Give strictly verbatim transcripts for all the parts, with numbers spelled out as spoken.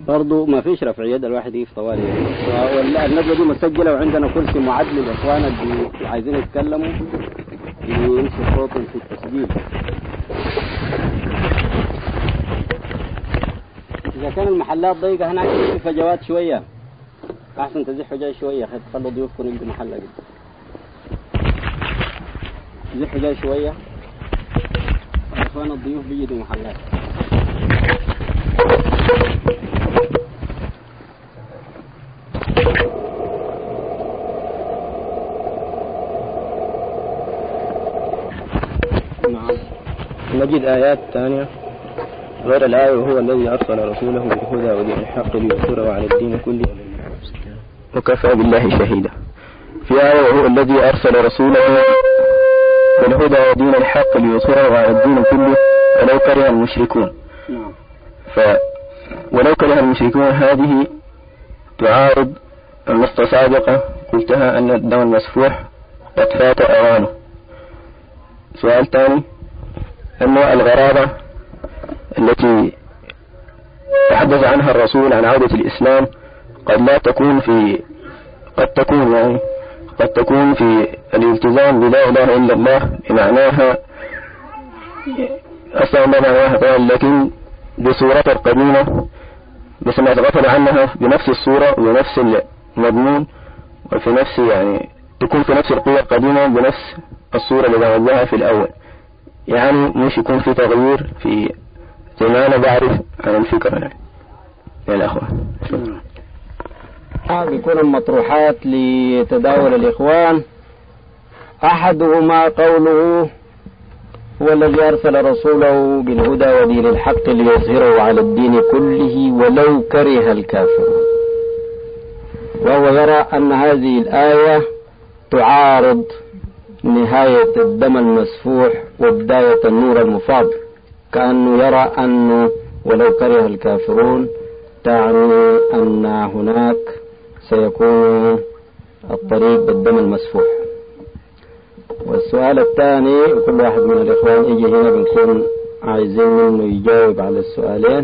برضو ما فيش رفع يد الواحد يقف طوالي. والندوة دي مسجلة وعندنا كرسي معد للإخوان اللي عايزين يتكلموا يمشوا صوتهم في التسجيل. إذا كان المحلات ضيقة هناك في فجوات شوية أحسن تزحوا جاي شوية خلوا ضيوفكم يجوا محلة جدا. زحوا جاي شوية إخوان الضيوف بيجوا محلات. نجد آيات ثانية غير الآية وهو الذي أرسل رسوله بالهدى ودين الحق ليظهره على الدين كله وكفى بالله شهيدا. في آية وهو الذي أرسل رسوله بالهدى ودين الحق ليظهره على الدين كله ولو كره المشركون. ف ولو كره المشركون هذه تعارض النص سابقة قلتها أن الدم المسفوح قد فات أوانه. سؤال ثاني أن الغرابة التي تحدث عنها الرسول عن عودة الإسلام قد لا تكون في قد تكون يعني قد تكون في الالتزام بلا إله إلا الله بمعناها أصلا ما معناها قال لكن بصورة القديمة بس ما تغفل عنها بنفس الصورة ونفس المضمون وفي نفس يعني تكون في نفس القوة القديمة بنفس الصورة اللي عملناها في الأول. يعني مش يكون في تغيير في زي ما أنا بعرف عن الفكرة يعني يا الأخوة. بيكون المطروحات لتداول الإخوان أحدهما قوله هو الذي أرسل رسوله بالهدى ودين الحق ليظهره على الدين كله ولو كره الكافرون، وهو يرى أن هذه الآية تعارض نهاية الدم المسفوح وبداية النور المفاض، كأنه يرى أنه ولو كره الكافرون تعني أن هناك سيكون الطريق بالدم المسفوح. والسؤال الثاني كل واحد من الإخوان يجي هنا بنكون عايزين منه يجاوب على السؤالين.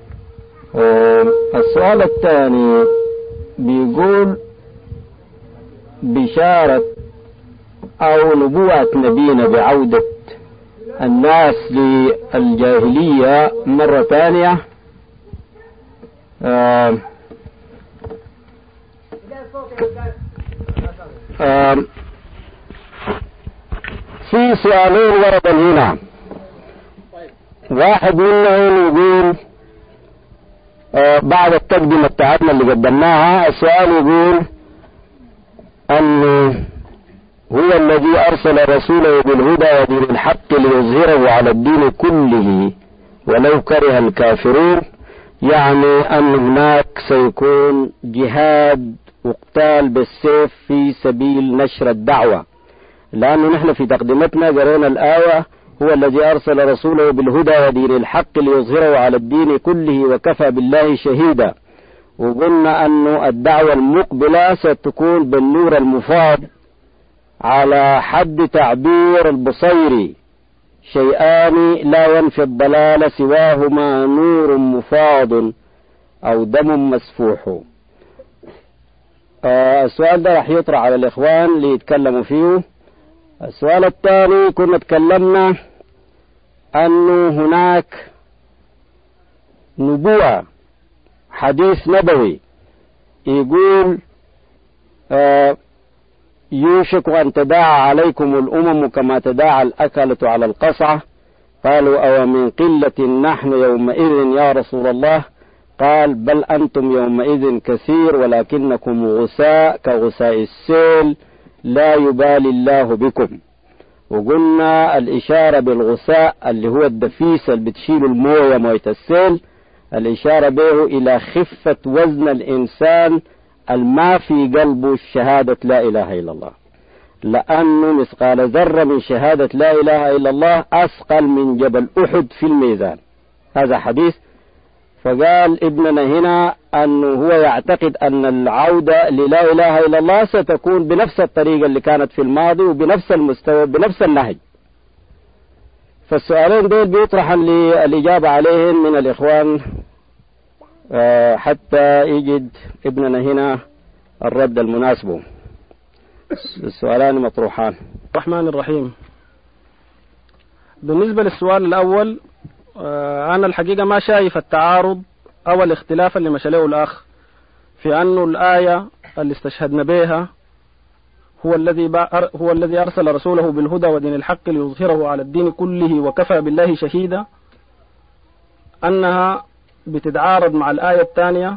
السؤال الثاني بيقول بشارة أو نبوة نبينا بعودة الناس للجاهلية مرة ثانية. آم آم في سؤالين ورد هنا، واحد منهم يقول آه بعد التقدمة بتاعتنا اللي قدمناها السؤال يقول أن هو الذي أرسل رسوله بالهدى ودين الحق ليظهره على الدين كله ولو كره الكافرون، يعني أن هناك سيكون جهاد وقتال بالسيف في سبيل نشر الدعوة، لأنه نحن في تقدمتنا قرينا الآية هو الذي أرسل رسوله بالهدى ودين الحق ليظهره على الدين كله وكفى بالله شهيدا، وقلنا أن الدعوة المقبلة ستكون بالنور المفاض على حد تعبير البصيري شيئان لا ينفي الضلال سواهما نور مفاض أو دم مسفوح. آه السؤال ده رح يطرح على الإخوان اللي يتكلموا فيه. السؤال الثاني كنا تكلمنا أنه هناك نبوة حديث نبوي يقول آه يوشك أن تداعى عليكم الأمم كما تداعى الأكلة على القصعة، قالوا أو من قلة نحن يومئذ يا رسول الله، قال بل أنتم يومئذ كثير ولكنكم غثاء كغثاء السيل لا يبالي الله بكم. وقلنا الإشارة بالغثاء اللي هو الدفيس اللي بتشيل الموية موية السيل، الإشارة به إلى خفة وزن الإنسان الما في قلبه شهادة لا إله إلا الله، لأنه مثقال ذرة من شهادة لا إله إلا الله أثقل من جبل أحد في الميزان. هذا حديث. فقال ابننا هنا أنه هو يعتقد أن العودة للا إله إلا الله ستكون بنفس الطريقة اللي كانت في الماضي وبنفس المستوى بنفس النهج. فالسؤالين دول بيطرح للإجابة عليهم من الإخوان حتى يجد ابننا هنا الرد المناسب. السؤالان مطروحان. الرحمن الرحيم. بالنسبة للسؤال الأول، أنا الحقيقة ما شايف التعارض أو الاختلاف اللي مشى له الأخ في أنه الآية اللي استشهدنا بها هو الذي هو الذي أرسل رسوله بالهدى ودين الحق ليظهره على الدين كله وكفى بالله شهيدا، أنها بتتعارض مع الآية الثانية،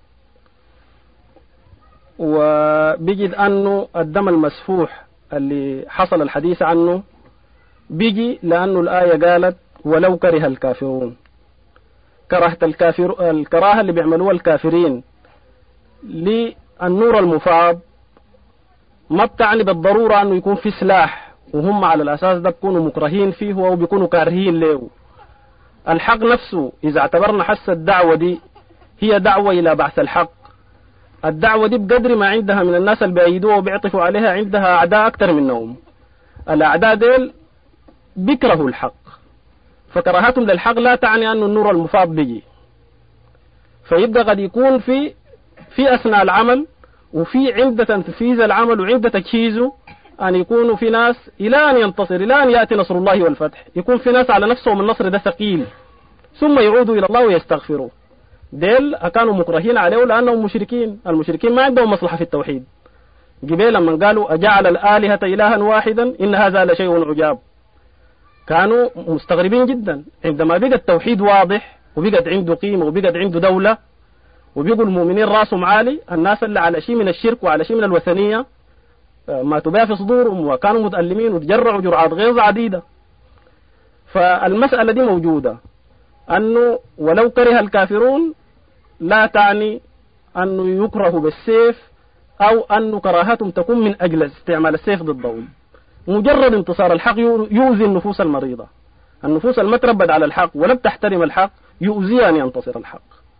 وبيجد أنه الدم المسفوح اللي حصل الحديث عنه بيجي لأنه الآية قالت ولو كره الكافرون. كرهة الكافر الكراهة اللي بيعملوها الكافرين للنور المفاض ما بتعني بالضرورة أنه يكون في سلاح وهم على الأساس ده بيكونوا مكرهين فيه أو بيكونوا كارهين له. الحق نفسه إذا اعتبرنا حس الدعوة دي هي دعوة إلى بعث الحق، الدعوة دي بقدر ما عندها من الناس اللي بيأيدوها وبيعطفوا عليها عندها أعداء أكثر منهم. الأعداء ديل بيكرهوا الحق، فكراهتهم للحق لا تعني أن النور المفاض بيجي. فيبقى قد يكون في في أثناء العمل وفي عند تنفيذ العمل وعند تجهيزه أن يكونوا في ناس إلى أن ينتصر، إلى أن يأتي نصر الله والفتح، يكون في ناس على نفسهم النصر ده ثقيل ثم يعودوا إلى الله ويستغفروا. ديل كانوا مكرهين عليه لأنهم مشركين. المشركين ما عندهم مصلحة في التوحيد. قبيل لما قالوا أجعل الآلهة إلها واحدا إن هذا لشيء عجاب، كانوا مستغربين جدا. عندما بقى التوحيد واضح وبقت عنده قيمة وبقت عنده دولة وبيقوا المؤمنين راسهم عالي، الناس اللي على شيء من الشرك وعلى شيء من الوثنية ما تباع في صدورهم وكانوا متألمين وتجرعوا جرعات غيظ عديدة. فالمسألة دي موجودة، أنه ولو كره الكافرون لا تعني أنه يكره بالسيف أو أن كراهتهم تكون من أجل استعمال السيف ضدهم. مجرد انتصار الحق يؤذي النفوس المريضة، النفوس المتربد على الحق ولا بتحترم الحق يؤذي أن ينتصر الحق.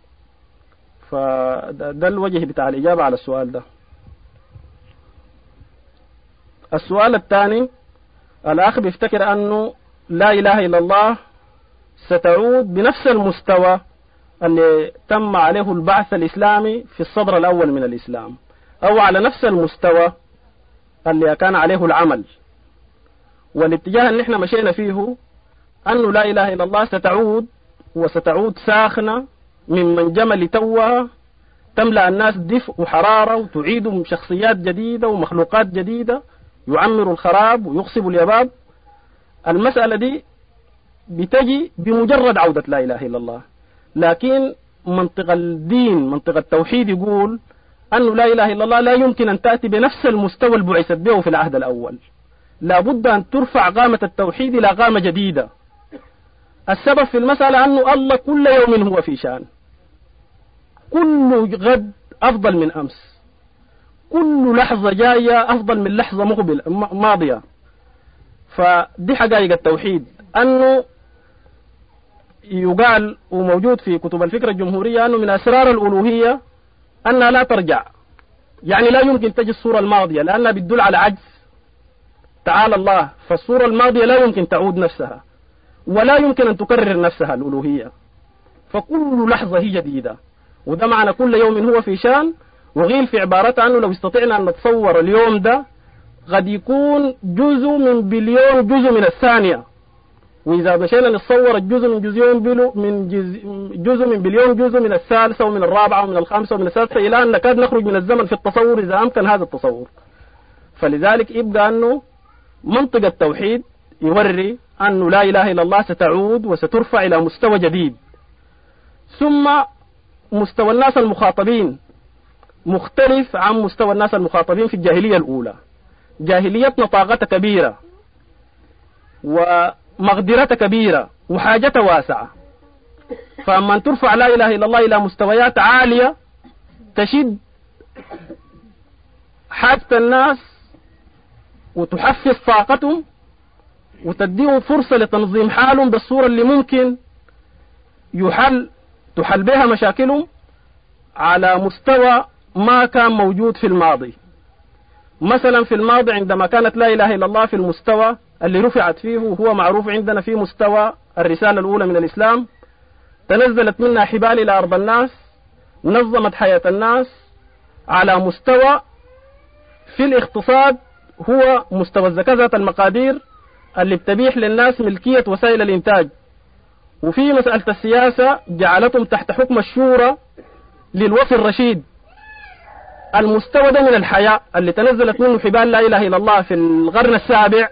فده الوجه بتاع الإجابة على السؤال ده. السؤال الثاني، الأخ بيفتكر أنه لا إله إلا الله ستعود بنفس المستوى اللي تم عليه البعث الإسلامي في الصدر الأول من الإسلام، أو على نفس المستوى اللي كان عليه العمل. والاتجاه اللي احنا مشينا فيه أنه لا إله إلا الله ستعود وستعود ساخنة من منجمة لتوها تملأ الناس دفء وحرارة وتعيدهم شخصيات جديدة ومخلوقات جديدة يعمر الخراب ويخصب اليباب. المسألة دي بتجي بمجرد عودة لا إله إلا الله، لكن منطق الدين منطق التوحيد يقول أنه لا إله إلا الله لا يمكن أن تأتي بنفس المستوى اللي بعثت به في العهد الأول، لابد أن ترفع قامة التوحيد إلى قامة جديدة. السبب في المسألة أنه الله كل يوم هو في شأن، كل غد أفضل من أمس، كل لحظة جاية أفضل من لحظة مقبل ماضية. فدي حقائق التوحيد، أنه يقال وموجود في كتب الفكرة الجمهورية أنه من أسرار الألوهية أنها لا ترجع، يعني لا يمكن تجي الصورة الماضية لأنها بتدل على عجز تعالى الله، فالصورة الماضية لا يمكن تعود نفسها ولا يمكن أن تكرر نفسها الألوهية، فكل لحظة هي جديدة. وده معنى كل يوم هو في شان. وغيل في عبارته أنه لو استطعنا أن نتصور اليوم ده قد يكون جزء من بليون جزء من الثانية، وإذا مشينا نتصور الجزء من جزء بلو من جزء, جزء من بليون جزء من الثالثة ومن الرابعة ومن الخامسة ومن السادسة إلى أن نكاد نخرج من الزمن في التصور إذا أمكن هذا التصور. فلذلك يبقى أنه منطق التوحيد يوري أنه لا إله إلا الله ستعود وسترفع إلى مستوى جديد. ثم مستوى الناس المخاطبين مختلف عن مستوى الناس المخاطبين في الجاهلية الأولى. جاهليتنا طاقتها كبيرة ومقدرتها كبيرة وحاجتها واسعة، فأما أن ترفع لا إله إلا الله إلى مستويات عالية تشد حاجة الناس وتحفز طاقتهم وتديهم فرصة لتنظيم حالهم بالصورة اللي ممكن يحل تحل بها مشاكلهم على مستوى ما كان موجود في الماضي. مثلا في الماضي عندما كانت لا إله إلا الله في المستوى اللي رفعت فيه وهو معروف عندنا في مستوى الرسالة الأولى من الإسلام، تنزلت منها حبال إلى أرض الناس نظمت حياة الناس على مستوى في الاقتصاد هو مستوى الزكاة ذات المقادير اللي بتبيح للناس ملكية وسائل الإنتاج. وفي مسألة السياسة جعلتهم تحت حكم الشورى للوصي الرشيد. المستوى ده من الحياة اللي تنزلت منه حبال لا إله إلا الله في القرن السابع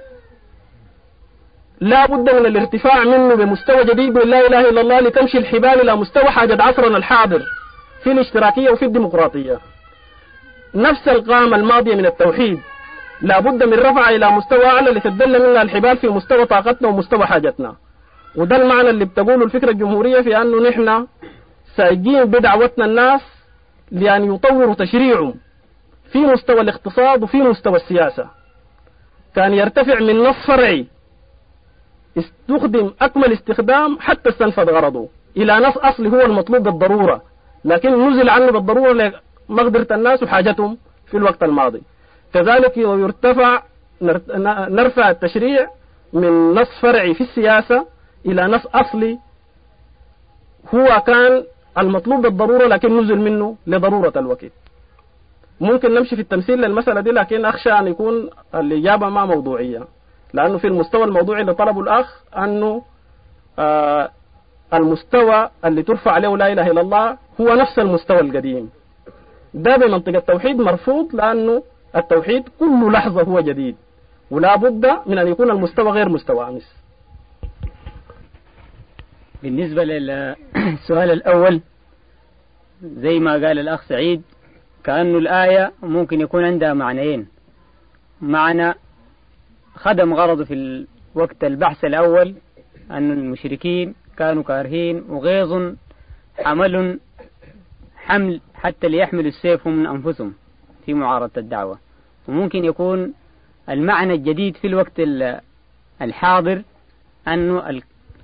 لا بد من الارتفاع منه بمستوى جديد من لا إله إلا الله لتمشي الحبال إلى مستوى حاجة عصرنا الحاضر في الاشتراكية وفي الديمقراطية. نفس القامة الماضية من التوحيد لا بد من رفع إلى مستوى أعلى لتدل منها الحبال في مستوى طاقتنا ومستوى حاجتنا. وده المعنى اللي بتقوله الفكرة الجمهورية في أنه نحن سايقين بدعوتنا الناس لأن يطوروا تشريعهم في مستوى الاقتصاد وفي مستوى السياسة. كان يرتفع من نص فرعي استخدم أكمل استخدام حتى استنفذ غرضه إلى نص أصلي هو المطلوب بالضرورة، لكن نزل عنه بالضرورة لمقدرة الناس وحاجتهم في الوقت الماضي. كذلك يرتفع نرفع التشريع من نص فرعي في السياسة إلى نص أصلي هو كان المطلوب بالضرورة لكن نزل منه لضرورة الوقت. ممكن نمشي في التمثيل للمسألة دي، لكن أخشى أن يكون الإجابة ما موضوعية، لأنه في المستوى الموضوعي اللي طلبه الأخ أنه آه المستوى اللي ترفع عليه لا إله إلا الله هو نفس المستوى القديم. ده بمنطقة التوحيد مرفوض، لأنه التوحيد كل لحظة هو جديد ولا بد من أن يكون المستوى غير مستوى أمس. بالنسبة للسؤال الأول زي ما قال الأخ سعيد كأنه الآية ممكن يكون عندها معنيين. معنى خدم غرضه في وقت البحث الأول أن المشركين كانوا كارهين وغيظ حمل حمل حتى ليحملوا السيف من أنفسهم في معارضة الدعوة. وممكن يكون المعنى الجديد في الوقت الحاضر أنه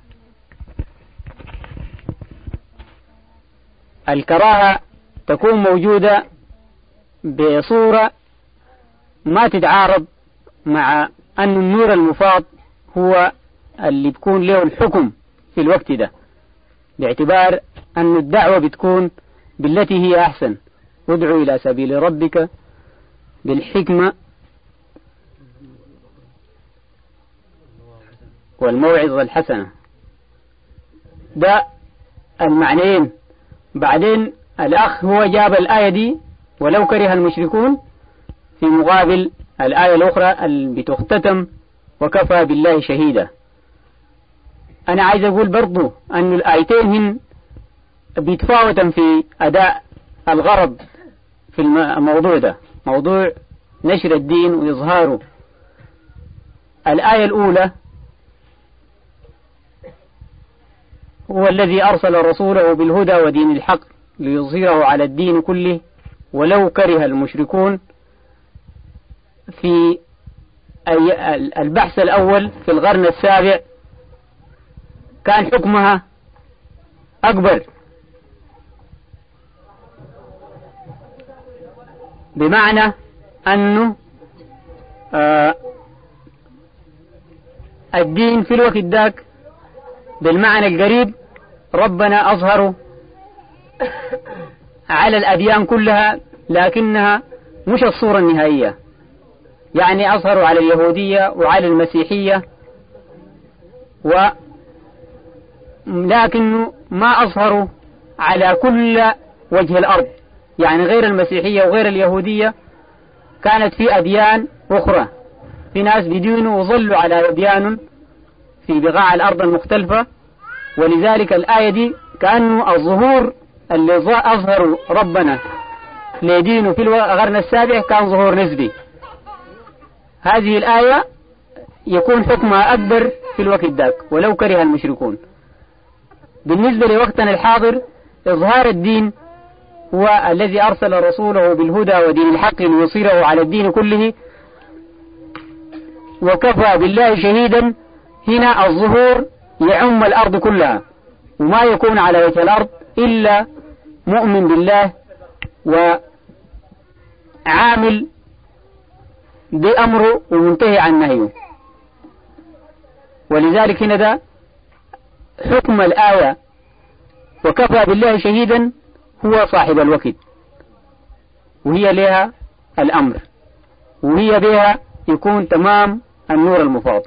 الكراهة تكون موجودة بصورة ما تتعارض مع أن النور المفاض هو اللي بيكون له الحكم في الوقت ده، باعتبار أن الدعوة بتكون بالتي هي أحسن، ادعو إلى سبيل ربك بالحكمة والموعظة الحسنة. ده المعنيين. بعدين الأخ هو جاب الآية دي ولو كره المشركون في مقابل الآية الأخرى اللي بتختتم وكفى بالله شهيدا. أنا عايز أقول برضو أن الآيتين هن بيتفاوتا في أداء الغرض في الموضوع ده، موضوع نشر الدين وإظهاره. الآية الأولى هو الذي أرسل رسوله بالهدى ودين الحق ليظهره على الدين كله ولو كره المشركون. في البحث الأول في القرن السابع كان حكمها أكبر، بمعنى أنه آه الدين في الوقت ذاك بالمعنى القريب ربنا أظهره على الأديان كلها، لكنها مش الصورة النهائية. يعني أظهروا على اليهودية وعلى المسيحية، ولكنه ما أظهروا على كل وجه الأرض. يعني غير المسيحية وغير اليهودية كانت في أديان أخرى، في ناس بدينوا وظلوا على أديان في بقاع الأرض المختلفة. ولذلك الآية دي كأنه الظهور اللي أظهروا ربنا لدينه في القرن السابع كان ظهور نسبي. هذه الآية يكون حكمها أكبر في الوقت ذاك ولو كره المشركون. بالنسبة لوقتنا الحاضر إظهار الدين هو الذي أرسل رسوله بالهدى ودين الحق ليصيره على الدين كله وكفى بالله شهيدا. هنا الظهور يعم الأرض كلها، وما يكون على وجه الأرض إلا مؤمن بالله وعامل بأمره ومنتهي عن نهيه. ولذلك هنا ده حكم الآية وكفى بالله شهيدا هو صاحب الوقت، وهي لها الأمر، وهي بها يكون تمام النور المفاض.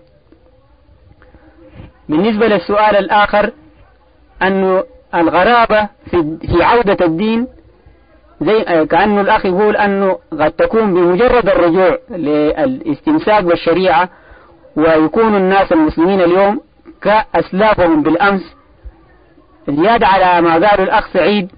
بالنسبة للسؤال الآخر أن الغرابة في في عودة الدين، زي كأنه الأخ يقول أنه قد تكون بمجرد الرجوع للاستمساك بالشريعة ويكون الناس المسلمين اليوم كأسلافهم بالأمس. زيادة على ما قال الأخ سعيد،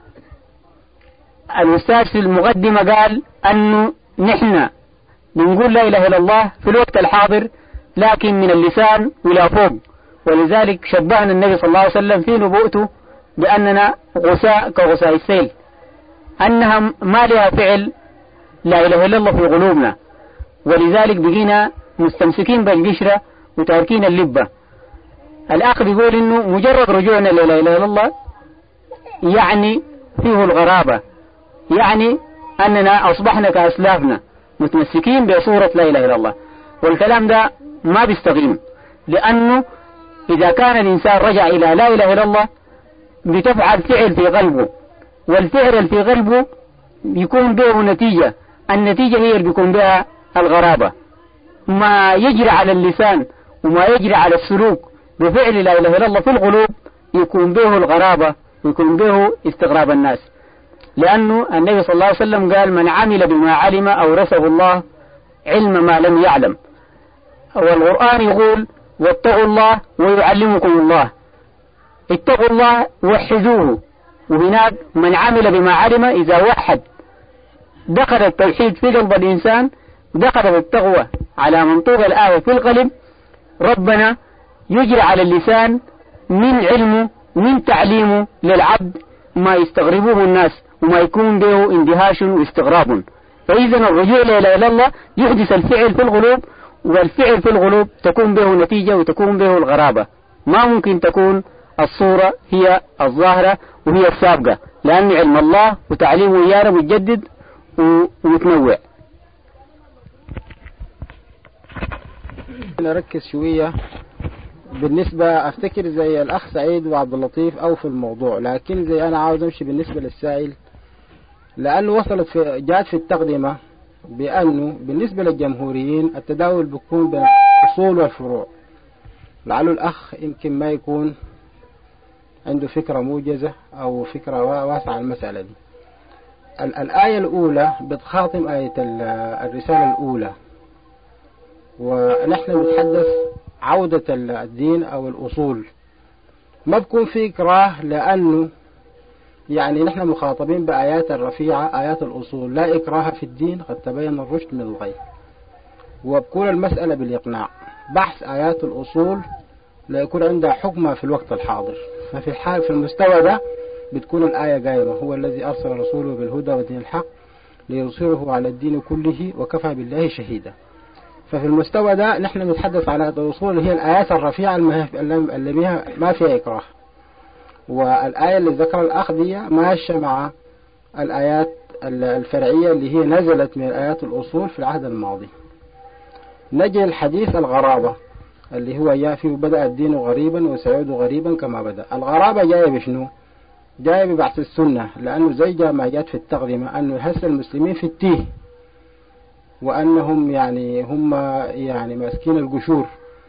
الأستاذ في المقدمة قال أنه نحن بنقول لا إله إلا الله في الوقت الحاضر لكن من اللسان إلى فوق، ولذلك شبهنا النبي صلى الله عليه وسلم في نبوءته بأننا غساء كغساء السيل، أنها ما لها فعل لا إله إلا الله في قلوبنا، ولذلك بقينا مستمسكين بالقشرة وتاركين اللبة. الآخر بيقول إنه مجرد رجوعنا لا إله إلا الله يعني فيه الغرابة، يعني أننا أصبحنا كأسلافنا متمسكين بصورة لا إله إلا الله، والكلام ده ما بيستقيم، لأنه إذا كان الإنسان رجع إلى لا إله إلا الله بتفعل فعل في قلبه، والفعل في قلبه يكون به نتيجة، النتيجة هي اللي بيكون بها الغرابة. ما يجري على اللسان وما يجري على السلوك بفعل لا إله إلا الله في القلوب يكون به الغرابة ويكون به استغراب الناس، لأنه النبي صلى الله عليه وسلم قال من عمل بما علم أورثه الله علم ما لم يعلم، والقرآن يقول واتقوا الله ويعلمكم الله، اتقوا الله وحدوه، وهناك من عمل بما علم إذا وحد دخل التوحيد في قلب الإنسان، دخلت التقوى على منطوق الآية في القلب، ربنا يجري على اللسان من علمه من تعليمه للعبد ما يستغربوه الناس وما يكون به اندهاش واستغراب. فإذا الرجوع لا إله إلا الله يحدث الفعل في القلوب، والفعل في القلوب تكون به نتيجة وتكون به الغرابة، ما ممكن تكون الصورة هي الظاهرة وهي السابقة، لأن علم الله وتعليمه إيانا متجدد ومتنوع. نركز شوية بالنسبة أفتكر زي الأخ سعيد وعبد اللطيف أو في الموضوع، لكن زي أنا عاوز أمشي بالنسبة للسائل، لأنه وصلت في جات في التقدمة بأنه بالنسبة للجمهوريين التداول بيكون بين الأصول والفروع. لعله الأخ يمكن ما يكون عنده فكرة موجزة أو فكرة واسعة عن المسألة دي. الآية الأولى بتخاطب آية الرسالة الأولى، ونحن بنتحدث عودة الدين أو الأصول، ما بكون في إكراه، لأنه يعني نحن مخاطبين بآيات الرفيعة آيات الأصول، لا إكراه في الدين قد تبين الرشد من الغي، وبكون المسألة بالإقناع. بحث آيات الأصول لا يكون عندها حكمة في الوقت الحاضر، ففي الحال في المستوى ده بتكون الآية قائمة، هو الذي أرسل رسوله بالهدى ودين الحق ليظهره على الدين كله وكفى بالله شهيدا. ففي المستوى ده نحن نتحدث على الأصول هي الآيات الرفيعة اللي ما فيها إكراه، والآية اللي ذكر الأخ دي ماشية مع الآيات الفرعية اللي هي نزلت من آيات الأصول في العهد الماضي. نجي الحديث الغرابة اللي هو جاء فيه بدأ الدين غريبا وسيعود غريبا كما بدأ. الغرابة جاية بشنو؟ جاية ببعث السنة، لأنه زي جاء ما جاءت في التقدمة أنه يحس المسلمين في التيه، وأنهم يعني هم يعني ماسكين القشور،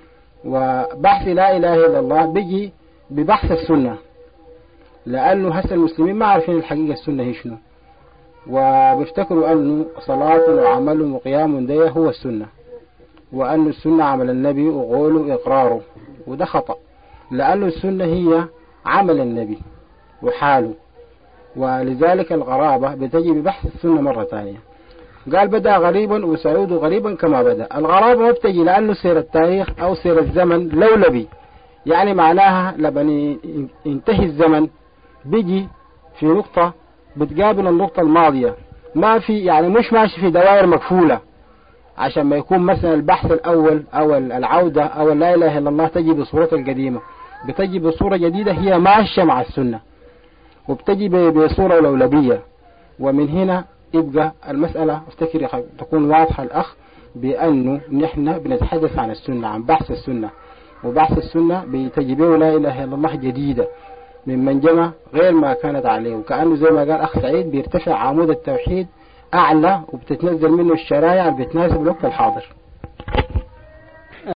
وبحث لا إله إلا الله بيجي ببحث السنة، لأنه هسه المسلمين ما عارفين الحقيقة السنة هي شنو، وبيفتكروا أنه صلاة وعمل وقيام ده هو السنة، وأن السنة عمل النبي وقوله وإقراره، وده خطأ، لأن السنة هي عمل النبي وحاله، ولذلك الغرابة بتجي ببحث السنة مرة ثانية. قال بدأ غريبا وسيعود غريبا كما بدأ. الغرابة ما بتجي لأنه سير التاريخ أو سير الزمن لولبي، يعني معناها لما ينتهي الزمن بيجي في نقطة بتقابل النقطة الماضية، ما في يعني مش ماشي في دوائر مقفولة، عشان ما يكون مثلا البحث الأول أو العودة أو لا إله إلا الله تجي بصورة القديمة، بتجي بصورة جديدة هي ماشية مع السنة، وبتجي بصورة لولبية. ومن هنا يبقى المسألة افتكر تكون واضحة الأخ بأنه نحن بنتحدث عن السنة، عن بحث السنة، وبحث السنة بتجي به لا إله إلا الله جديدة، ممن جمع غير ما كانت عليه، وكأنه زي ما قال أخ سعيد بيرتفع عمود التوحيد أعلى وبتتنزل منه الشرائع اللي بتناسب الوقت الحاضر.